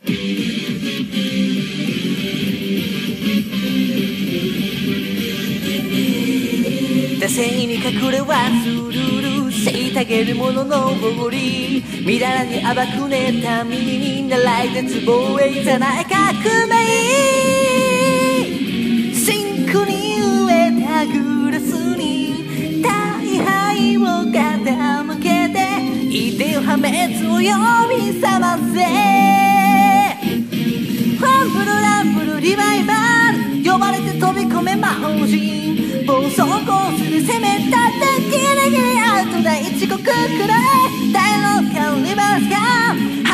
惰性に隠れはスルル虐げる者のおごりみだらに暴く妬みに習い絶望へいざない革命シンクに植えたグラスに大敗を傾けてイデオ破滅を呼び覚ませファンブルランブルリバイバル呼ばれて飛び込め魔法陣暴走コースで攻めたってギリギリアウトだ一国くらい大ロッカーリバースカン